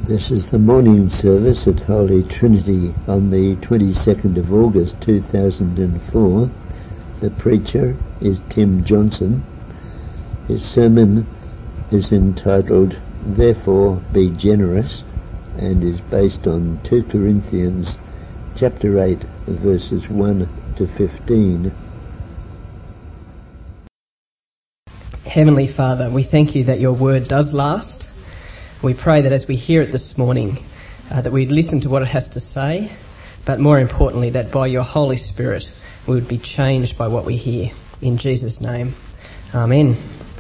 This is the morning service at Holy Trinity on the 22nd of August 2004. The preacher is Tim Johnson. His sermon is entitled, Therefore Be Generous, and is based on 2 Corinthians chapter 8, verses 1 to 15. Heavenly Father, we thank you that your word does last. We pray that as we hear it this morning, that we'd listen to what it has to say, but more importantly, that by your Holy Spirit, we would be changed by what we hear. In Jesus' name, Amen.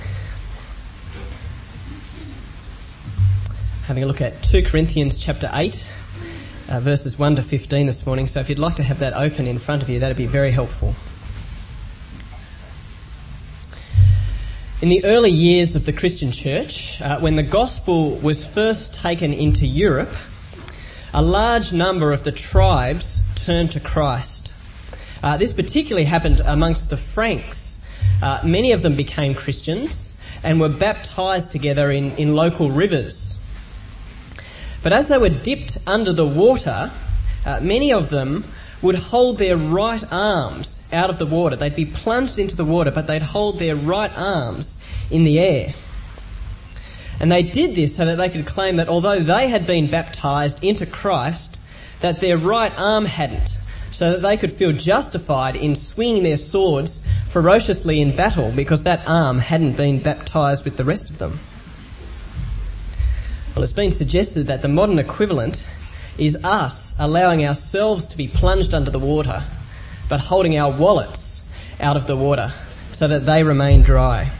Having a look at 2 Corinthians chapter 8, verses 1 to 15 this morning. So if you'd like to have that open in front of you, that'd be very helpful. In the early years of the Christian church, when the gospel was first taken into Europe, a large number of the tribes turned to Christ. This particularly happened amongst the Franks. Many of them became Christians and were baptised together in local rivers. But as they were dipped under the water, many of them would hold their right arms out of the water. They'd be plunged into the water, but they'd hold their right arms in the air. And they did this so that they could claim that although they had been baptised into Christ, that their right arm hadn't, so that they could feel justified in swinging their swords ferociously in battle because that arm hadn't been baptised with the rest of them. Well, it's been suggested that the modern equivalent is us allowing ourselves to be plunged under the water, but holding our wallets out of the water so that they remain dry.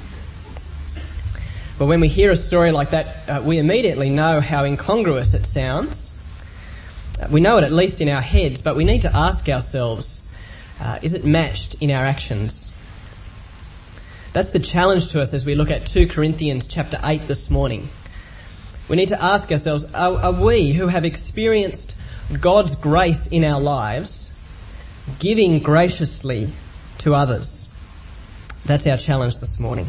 But when we hear a story like that, we immediately know how incongruous it sounds. We know it at least in our heads, but we need to ask ourselves, is it matched in our actions? That's the challenge to us as we look at 2 Corinthians chapter 8 this morning. We need to ask ourselves, are we who have experienced God's grace in our lives giving graciously to others? That's our challenge this morning.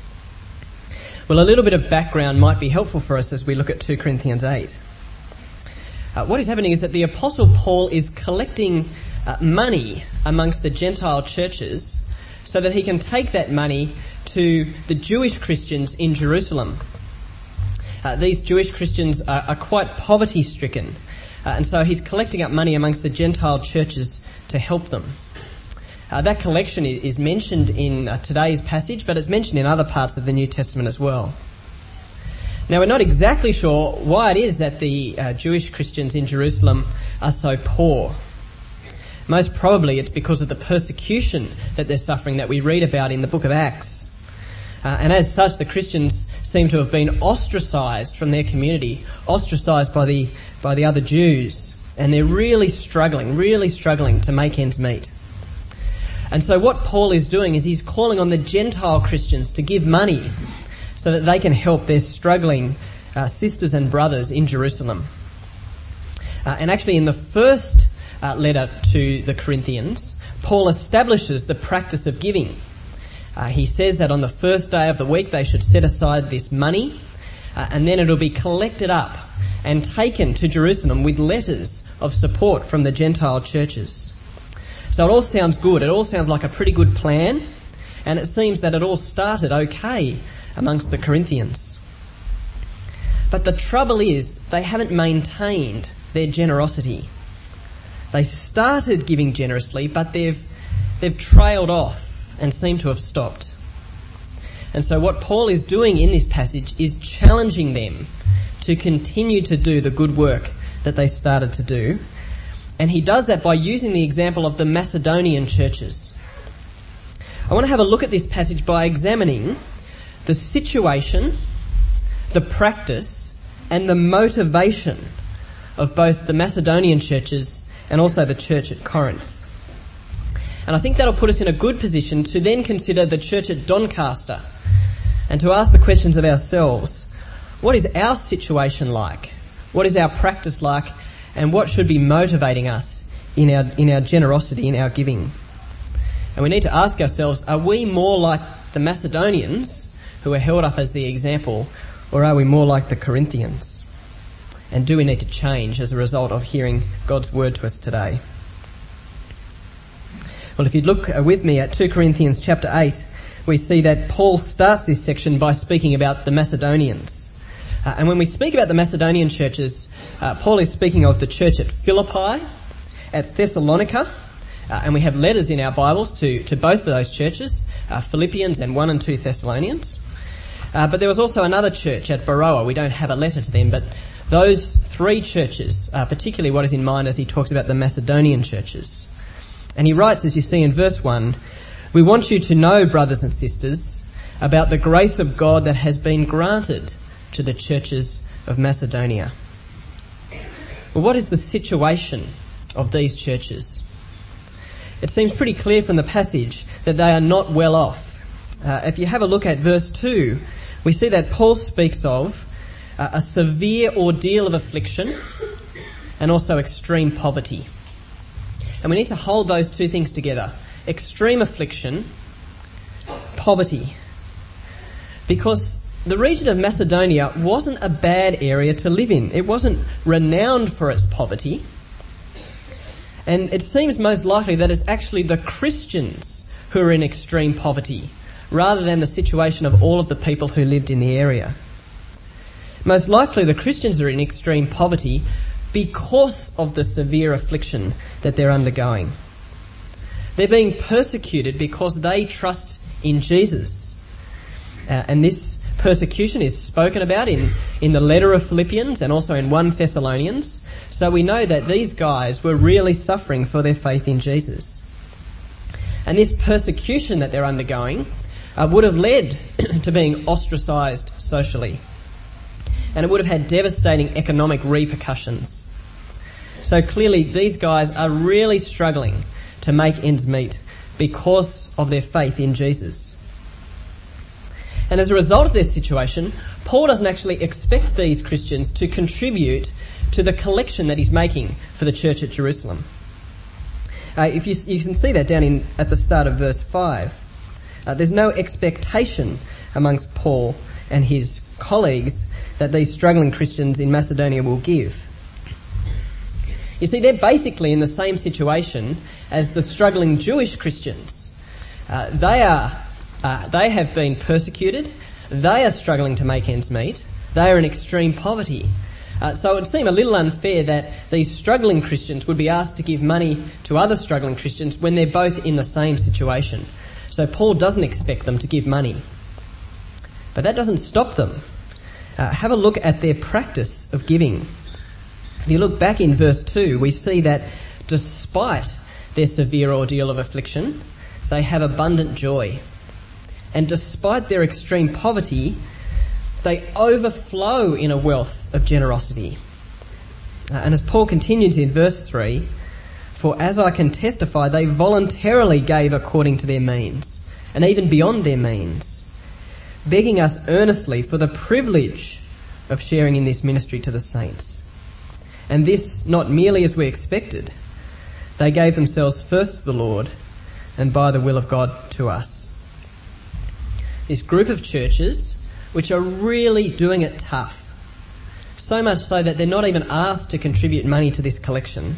Well, a little bit of background might be helpful for us as we look at 2 Corinthians 8. What is happening is that the Apostle Paul is collecting money amongst the Gentile churches so that he can take that money to the Jewish Christians in Jerusalem. These Jewish Christians are quite poverty-stricken, and so he's collecting up money amongst the Gentile churches to help them. That collection is mentioned in today's passage, but it's mentioned in other parts of the New Testament as well. Now, we're not exactly sure why it is that the Jewish Christians in Jerusalem are so poor. Most probably it's because of the persecution that they're suffering that we read about in the book of Acts. And as such, the Christians seem to have been ostracised from their community, ostracised by the other Jews, and they're really struggling to make ends meet. And so what Paul is doing is he's calling on the Gentile Christians to give money so that they can help their struggling sisters and brothers in Jerusalem. And actually in the first letter to the Corinthians, Paul establishes the practice of giving. He says that on the first day of the week they should set aside this money, and then it'll be collected up and taken to Jerusalem with letters of support from the Gentile churches. So it all sounds good. It all sounds like a pretty good plan, and it seems that it all started okay amongst the Corinthians. But the trouble is they haven't maintained their generosity. They started giving generously, but they've trailed off and seem to have stopped. And so what Paul is doing in this passage is challenging them to continue to do the good work that they started to do. And he does that by using the example of the Macedonian churches. I want to have a look at this passage by examining the situation, the practice, and the motivation of both the Macedonian churches and also the church at Corinth. And I think that'll put us in a good position to then consider the church at Doncaster and to ask the questions of ourselves. What is our situation like? What is our practice like? And what should be motivating us in our generosity, in our giving? And we need to ask ourselves, are we more like the Macedonians who are held up as the example, or are we more like the Corinthians? And do we need to change as a result of hearing God's word to us today? Well, if you'd look with me at 2 Corinthians chapter 8, we see that Paul starts this section by speaking about the Macedonians. And when we speak about the Macedonian churches, Paul is speaking of the church at Philippi, at Thessalonica, and we have letters in our Bibles to both of those churches, Philippians and 1 and 2 Thessalonians. But there was also another church at Beroa. We don't have a letter to them, but those three churches, particularly what is in mind as he talks about the Macedonian churches. And he writes, as you see in verse 1, "We want you to know, brothers and sisters, about the grace of God that has been granted to the churches of Macedonia." Well, what is the situation of these churches? It seems pretty clear from the passage that they are not well off. If you have a look at verse 2, we see that Paul speaks of a severe ordeal of affliction and also extreme poverty. And we need to hold those two things together. Extreme affliction, poverty. Because the region of Macedonia wasn't a bad area to live in. It wasn't renowned for its poverty. And it seems most likely that it's actually the Christians who are in extreme poverty, rather than the situation of all of the people who lived in the area. Most likely the Christians are in extreme poverty because of the severe affliction that they're undergoing. They're being persecuted because they trust in Jesus. And this persecution is spoken about in the letter of Philippians and also in 1 Thessalonians. So we know that these guys were really suffering for their faith in Jesus. And this persecution that they're undergoing would have led to being ostracised socially. And it would have had devastating economic repercussions. So clearly these guys are really struggling to make ends meet because of their faith in Jesus. And as a result of this situation, Paul doesn't actually expect these Christians to contribute to the collection that he's making for the church at Jerusalem. You can see that down at the start of verse 5. There's no expectation amongst Paul and his colleagues that these struggling Christians in Macedonia will give. You see, they're basically in the same situation as the struggling Jewish Christians. They have been persecuted. They are struggling to make ends meet. They are in extreme poverty. So it would seem a little unfair that these struggling Christians would be asked to give money to other struggling Christians when they're both in the same situation. So Paul doesn't expect them to give money. But that doesn't stop them. Have a look at their practice of giving. If you look back in verse 2, we see that despite their severe ordeal of affliction, they have abundant joy. And despite their extreme poverty, they overflow in a wealth of generosity. And as Paul continues in verse 3, "For as I can testify, they voluntarily gave according to their means, and even beyond their means, begging us earnestly for the privilege of sharing in this ministry to the saints. And this not merely as we expected. They gave themselves first to the Lord, and by the will of God to us." This group of churches, which are really doing it tough, so much so that they're not even asked to contribute money to this collection,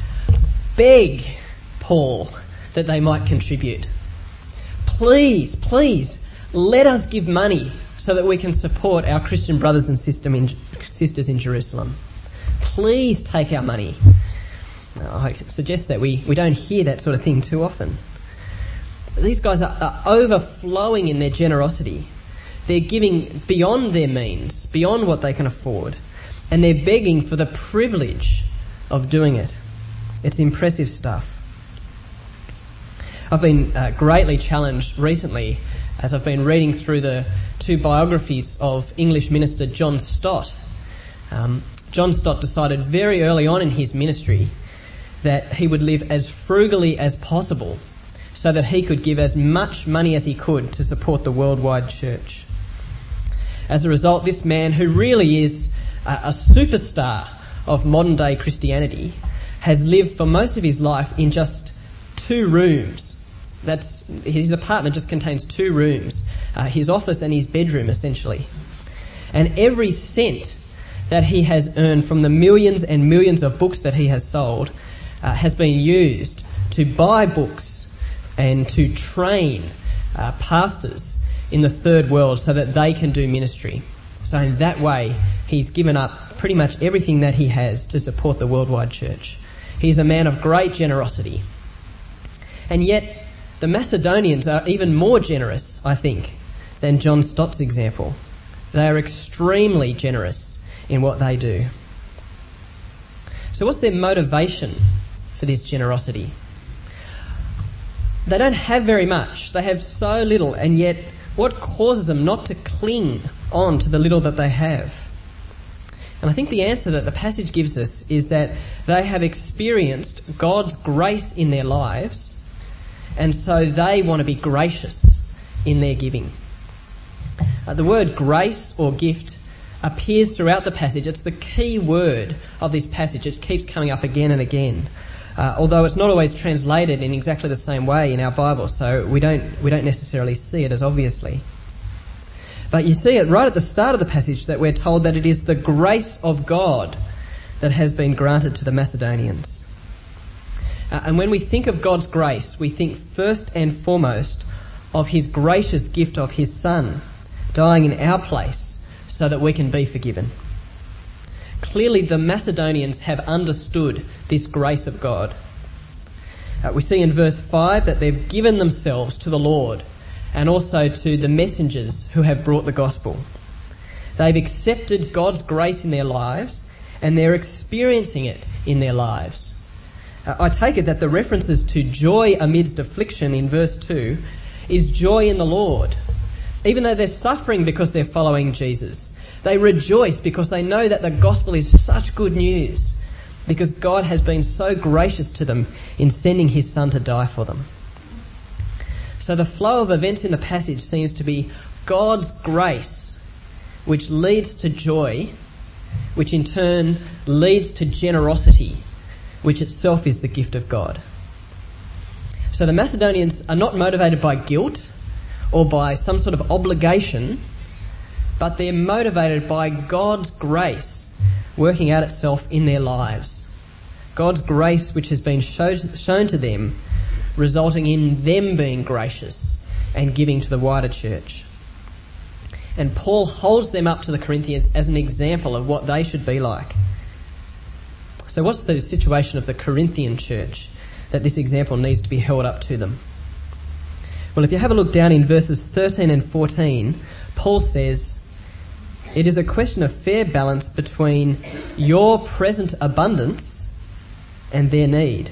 beg Paul that they might contribute. Please, let us give money so that we can support our Christian brothers and sisters in Jerusalem. Please take our money. Now, I suggest that we don't hear that sort of thing too often. But these guys are overflowing in their generosity. They're giving beyond their means, beyond what they can afford, and they're begging for the privilege of doing it. It's impressive stuff. I've been greatly challenged recently as I've been reading through the two biographies of English minister John Stott. John Stott decided very early on in his ministry that he would live as frugally as possible so that he could give as much money as he could to support the worldwide church. As a result, this man, who really is a superstar of modern day Christianity, has lived for most of his life in just 2 rooms. His apartment just contains 2 rooms, his office and his bedroom essentially. And every cent that he has earned from the millions and millions of books that he has sold has been used to buy books and to train pastors in the third world so that they can do ministry. So in that way, he's given up pretty much everything that he has to support the worldwide church. He's a man of great generosity. And yet, the Macedonians are even more generous, I think, than John Stott's example. They are extremely generous in what they do. So what's their motivation for this generosity? They don't have very much. They have so little, and yet what causes them not to cling on to the little that they have? And I think the answer that the passage gives us is that they have experienced God's grace in their lives, and so they want to be gracious in their giving. The word grace or gift appears throughout the passage. It's the key word of this passage. It keeps coming up again and again. Although it's not always translated in exactly the same way in our Bible, so we don't necessarily see it as obviously. But you see it right at the start of the passage that we're told that it is the grace of God that has been granted to the Macedonians. And when we think of God's grace, we think first and foremost of his gracious gift of his Son, dying in our place so that we can be forgiven. Clearly the Macedonians have understood this grace of God. We see in verse 5 that they've given themselves to the Lord and also to the messengers who have brought the gospel. They've accepted God's grace in their lives and they're experiencing it in their lives. I take it that the references to joy amidst affliction in verse 2 is joy in the Lord. Even though they're suffering because they're following Jesus, they rejoice because they know that the gospel is such good news, because God has been so gracious to them in sending his Son to die for them. So the flow of events in the passage seems to be God's grace, which leads to joy, which in turn leads to generosity, which itself is the gift of God. So the Macedonians are not motivated by guilt or by some sort of obligation, but they're motivated by God's grace working out itself in their lives. God's grace which has been shown to them, resulting in them being gracious and giving to the wider church. And Paul holds them up to the Corinthians as an example of what they should be like. So what's the situation of the Corinthian church that this example needs to be held up to them? Well, if you have a look down in verses 13 and 14, Paul says, "It is a question of fair balance between your present abundance and their need."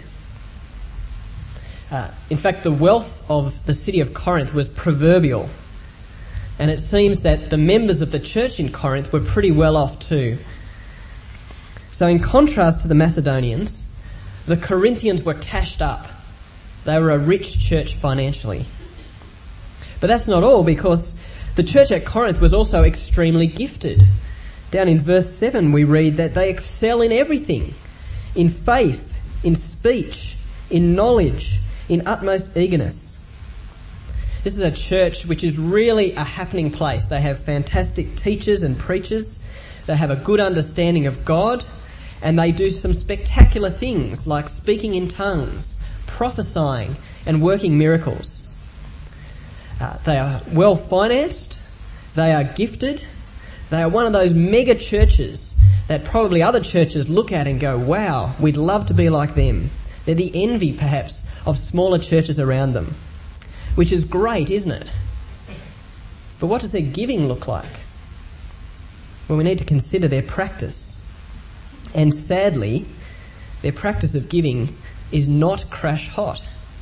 In fact, the wealth of the city of Corinth was proverbial. And it seems that the members of the church in Corinth were pretty well off too. So in contrast to the Macedonians, the Corinthians were cashed up. They were a rich church financially. But that's not all, because the church at Corinth was also extremely gifted. Down in verse 7 we read that they excel in everything. In faith, in speech, in knowledge, in utmost eagerness. This is a church which is really a happening place. They have fantastic teachers and preachers. They have a good understanding of God. And they do some spectacular things like speaking in tongues, prophesying and working miracles. They are well financed. They are gifted. They are one of those mega churches that probably other churches look at and go, wow, we'd love to be like them. They're the envy, perhaps, of smaller churches around them, which is great, isn't it? But what does their giving look like? Well, we need to consider their practice. And sadly, their practice of giving is not crash hot.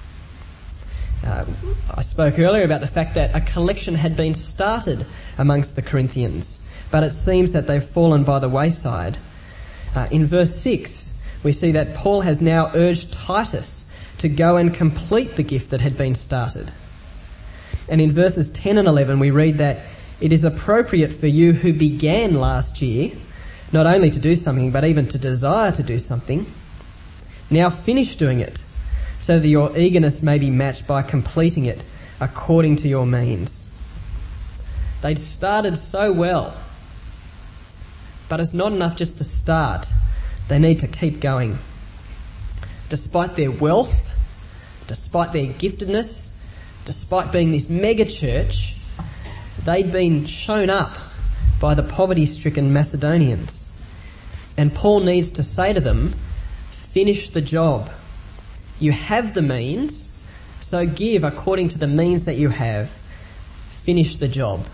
I spoke earlier about the fact that a collection had been started amongst the Corinthians, but it seems that they've fallen by the wayside. In verse 6, we see that Paul has now urged Titus to go and complete the gift that had been started. And in verses 10 and 11, we read that it is appropriate for you who began last year not only to do something, but even to desire to do something. Now finish doing it, so that your eagerness may be matched by completing it according to your means. They'd started so well, But it's not enough just to start. They need to keep going. Despite their wealth, despite their giftedness, despite being this mega church, they'd been shown up by the poverty-stricken Macedonians. And Paul needs to say to them, finish the job. You have the means, so give according to the means that you have. Finish the job.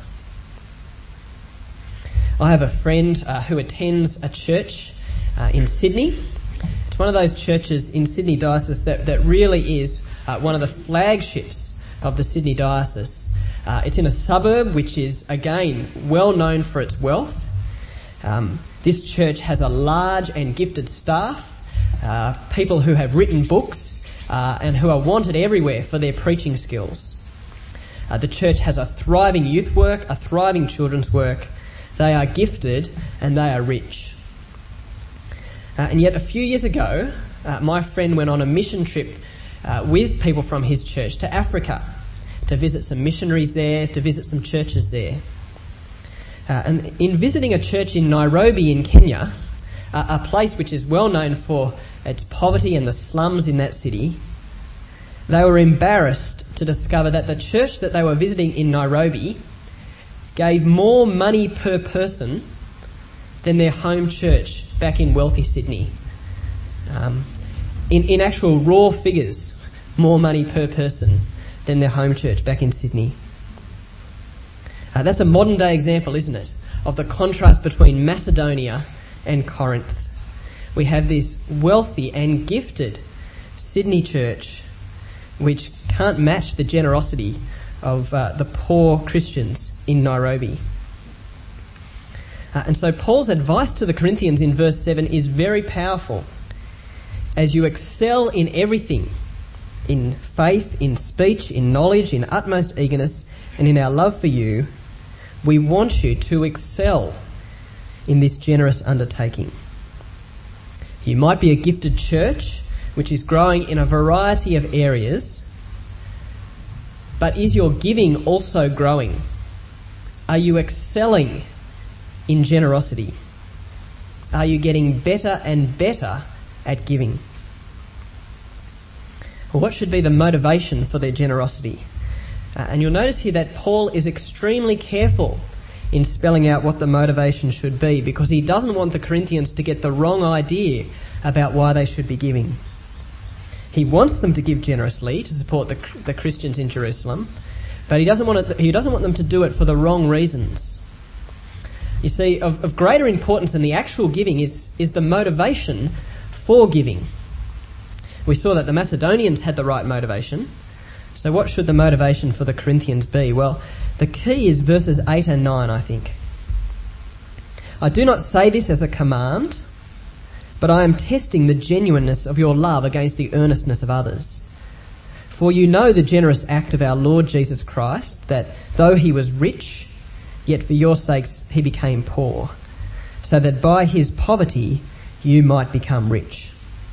I have a friend who attends a church in Sydney. It's one of those churches in Sydney Diocese that really is one of the flagships of the Sydney Diocese. It's in a suburb which is, again, well known for its wealth. This church has a large and gifted staff, people who have written books and who are wanted everywhere for their preaching skills. The church has a thriving youth work, a thriving children's work. They are gifted and they are rich. And yet a few years ago, my friend went on a mission trip with people from his church to Africa to visit some missionaries there, to visit some churches there. And in visiting a church in Nairobi in Kenya, a place which is well known for its poverty and the slums in that city, they were embarrassed to discover that the church that they were visiting in Nairobi gave more money per person than their home church back in wealthy Sydney. In actual raw figures, more money per person than their home church back in Sydney. That's a modern day example, isn't it, of the contrast between Macedonia and Corinth. We have this wealthy and gifted Sydney church which can't match the generosity of the poor Christians in Nairobi. And so Paul's advice to the Corinthians in verse 7 is very powerful. As you excel in everything, in faith, in speech, in knowledge, in utmost eagerness, and in our love for you, we want you to excel in this generous undertaking. You might be a gifted church which is growing in a variety of areas, but is your giving also growing? Are you excelling in generosity? Are you getting better and better at giving? Well, what should be the motivation for their generosity? And you'll notice here that Paul is extremely careful in spelling out what the motivation should be, because he doesn't want the Corinthians to get the wrong idea about why they should be giving. He wants them to give generously to support the Christians in Jerusalem, but he doesn't want them to do it for the wrong reasons. You see, of greater importance than the actual giving is the motivation for giving. We saw that the Macedonians had the right motivation. So what should the motivation for the Corinthians be? Well, the key is verses 8 and 9, I think. I do not say this as a command, but I am testing the genuineness of your love against the earnestness of others. For you know the generous act of our Lord Jesus Christ, that though he was rich, yet for your sakes he became poor, so that by his poverty you might become rich.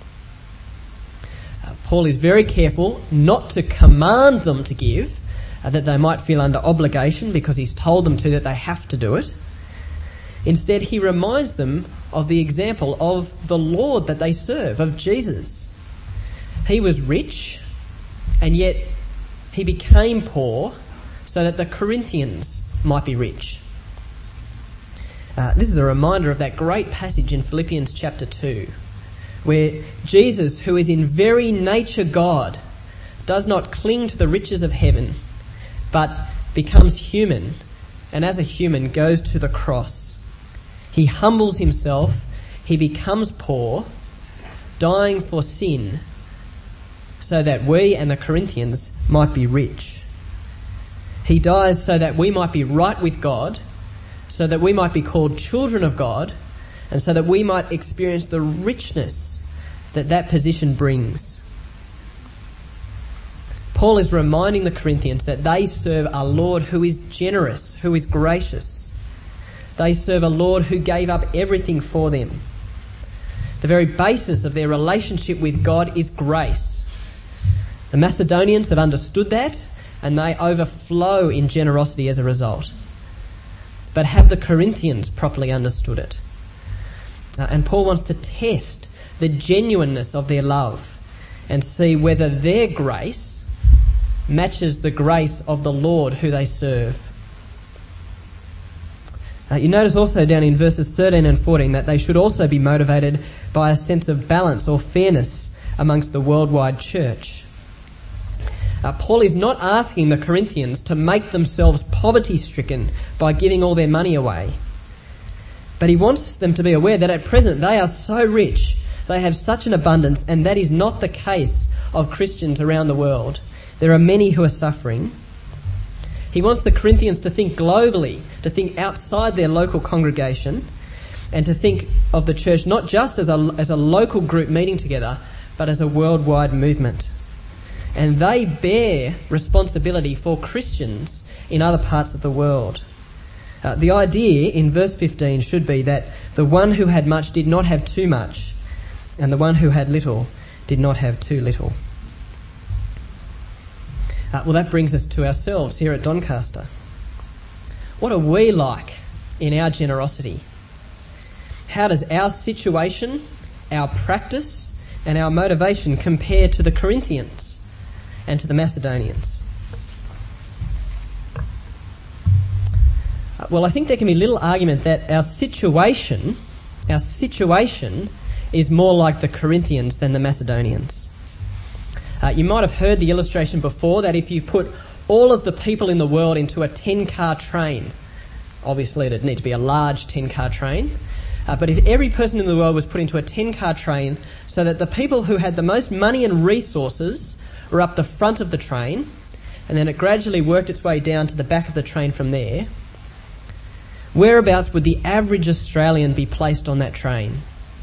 Paul is very careful not to command them to give, that they might feel under obligation because he's told them to, that they have to do it. Instead, he reminds them of the example of the Lord that they serve, of Jesus. He was rich, and yet he became poor so that the Corinthians might be rich. This is a reminder of that great passage in Philippians chapter 2, where Jesus, who is in very nature God, does not cling to the riches of heaven, but becomes human, and as a human goes to the cross. He humbles himself, he becomes poor, dying for sin, so that we and the Corinthians might be rich. He dies so that we might be right with God, so that we might be called children of God, and so that we might experience the richness that position brings. Paul is reminding the Corinthians that they serve a Lord who is generous, who is gracious. They serve a Lord who gave up everything for them. The very basis of their relationship with God is grace. The Macedonians have understood that, and they overflow in generosity as a result. But have the Corinthians properly understood it? And Paul wants to test the genuineness of their love and see whether their grace matches the grace of the Lord who they serve. You notice also down in verses 13 and 14 that they should also be motivated by a sense of balance or fairness amongst the worldwide church. Paul is not asking the Corinthians to make themselves poverty-stricken by giving all their money away. But he wants them to be aware that at present they are so rich, they have such an abundance, and that is not the case of Christians around the world. There are many who are suffering. He wants the Corinthians to think globally, to think outside their local congregation, and to think of the church not just as a local group meeting together, but as a worldwide movement. And they bear responsibility for Christians in other parts of the world. The idea in verse 15 should be that the one who had much did not have too much, and the one who had little did not have too little. Well, that brings us to ourselves here at Doncaster. What are we like in our generosity? How does our situation, our practice, and our motivation compare to the Corinthians and to the Macedonians? Well, I think there can be little argument that our situation is more like the Corinthians than the Macedonians. You might have heard the illustration before that if you put all of the people in the world into a 10-car train, obviously it'd need to be a large 10-car train, but if every person in the world was put into a 10-car train so that the people who had the most money and resources were up the front of the train, and then it gradually worked its way down to the back of the train from there, whereabouts would the average Australian be placed on that train?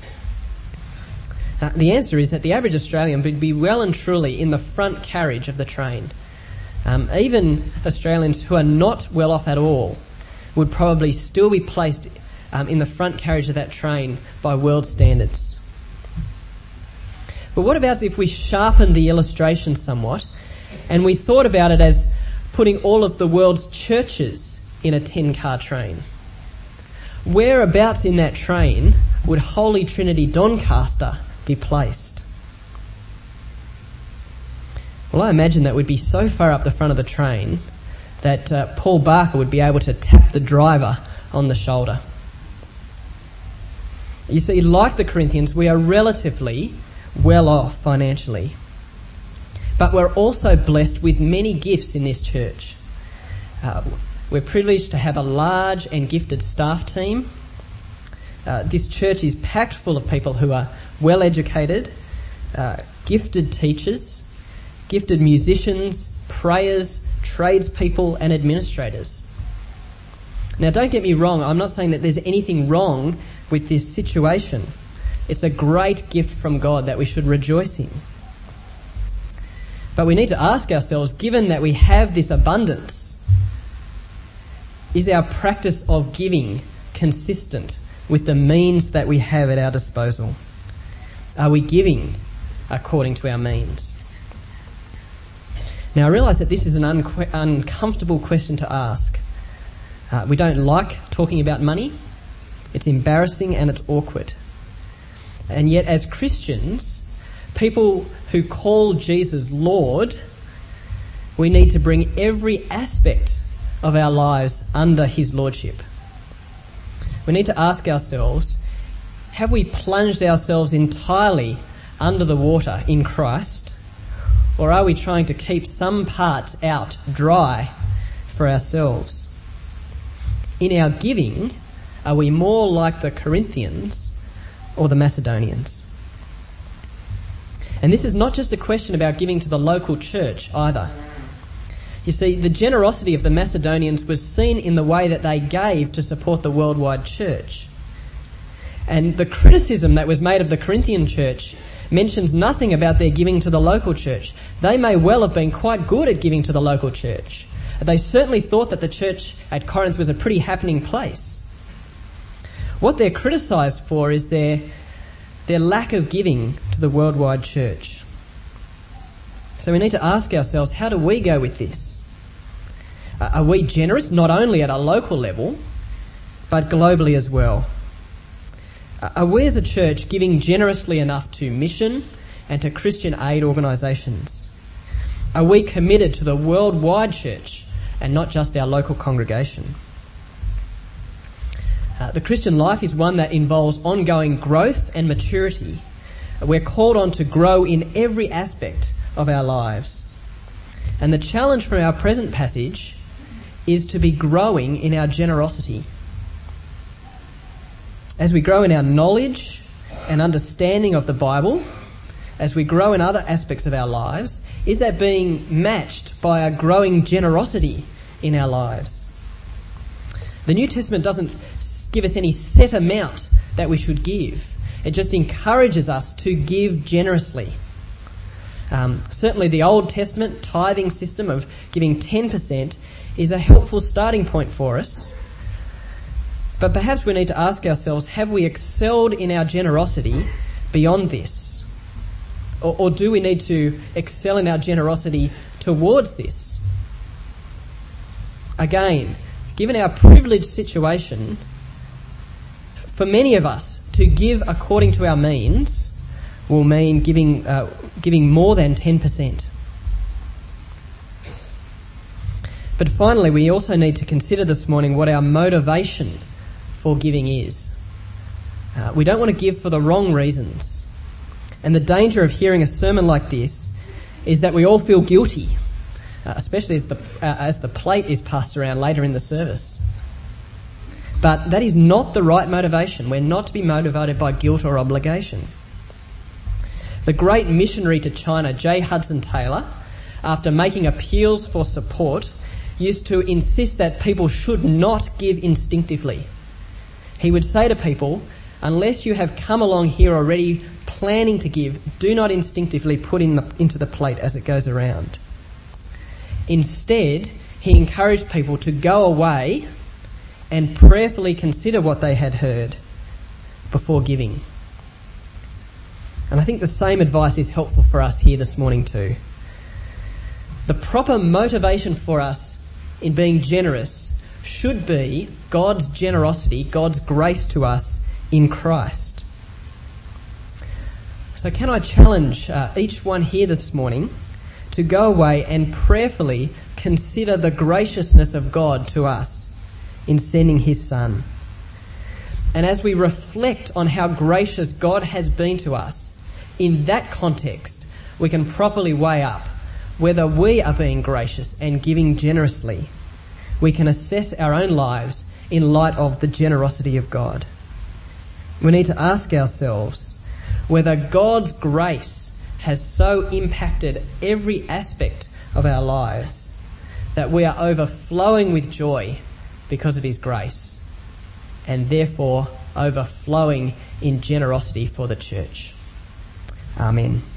The answer is that the average Australian would be well and truly in the front carriage of the train. Even Australians who are not well off at all would probably still be placed in the front carriage of that train by world standards. But what about if we sharpened the illustration somewhat and we thought about it as putting all of the world's churches in a 10-car train? Whereabouts in that train would Holy Trinity Doncaster be placed? Well, I imagine that would be so far up the front of the train that Paul Barker would be able to tap the driver on the shoulder. You see, like the Corinthians, we are relatively well off financially, but we're also blessed with many gifts in this church. We're privileged to have a large and gifted staff team. This church is packed full of people who are well educated, gifted teachers, gifted musicians, prayers, tradespeople and administrators. Now, don't get me wrong, I'm not saying that there's anything wrong with this situation. It's a great gift from God that we should rejoice in. But we need to ask ourselves, given that we have this abundance, is our practice of giving consistent with the means that we have at our disposal? Are we giving according to our means? Now, I realise that this is an uncomfortable question to ask. We don't like talking about money. It's embarrassing and it's awkward. And yet, as Christians, people who call Jesus Lord, we need to bring every aspect of our lives under his lordship. We need to ask ourselves, have we plunged ourselves entirely under the water in Christ, or are we trying to keep some parts out dry for ourselves? In our giving, are we more like the Corinthians or the Macedonians? And this is not just a question about giving to the local church either. You see, the generosity of the Macedonians was seen in the way that they gave to support the worldwide church. And the criticism that was made of the Corinthian church mentions nothing about their giving to the local church. They may well have been quite good at giving to the local church. They certainly thought that the church at Corinth was a pretty happening place. What they're criticised for is their lack of giving to the worldwide church. So we need to ask ourselves, how do we go with this? Are we generous not only at a local level, but globally as well? Are we as a church giving generously enough to mission and to Christian aid organisations? Are we committed to the worldwide church and not just our local congregation? The Christian life is one that involves ongoing growth and maturity. We're called on to grow in every aspect of our lives. And the challenge from our present passage is to be growing in our generosity. As we grow in our knowledge and understanding of the Bible, as we grow in other aspects of our lives, is that being matched by a growing generosity in our lives? The New Testament doesn't give us any set amount that we should give. It just encourages us to give generously. Certainly the Old Testament tithing system of giving 10% is a helpful starting point for us. But perhaps we need to ask ourselves, have we excelled in our generosity beyond this? Or do we need to excel in our generosity towards this? Again, given our privileged situation, for many of us, to give according to our means will mean giving more than 10%. But finally, we also need to consider this morning what our motivation for giving is. We don't want to give for the wrong reasons. And the danger of hearing a sermon like this is that we all feel guilty, especially as the plate is passed around later in the service. But that is not the right motivation. We're not to be motivated by guilt or obligation. The great missionary to China, J. Hudson Taylor, after making appeals for support, used to insist that people should not give instinctively. He would say to people, unless you have come along here already planning to give, do not instinctively put into the plate as it goes around. Instead, he encouraged people to go away and prayerfully consider what they had heard before giving. And I think the same advice is helpful for us here this morning too. The proper motivation for us in being generous should be God's generosity, God's grace to us in Christ. So can I challenge each one here this morning to go away and prayerfully consider the graciousness of God to us in sending his Son. And as we reflect on how gracious God has been to us, in that context, we can properly weigh up whether we are being gracious and giving generously. We can assess our own lives in light of the generosity of God. We need to ask ourselves whether God's grace has so impacted every aspect of our lives that we are overflowing with joy because of his grace, and therefore overflowing in generosity for the church. Amen.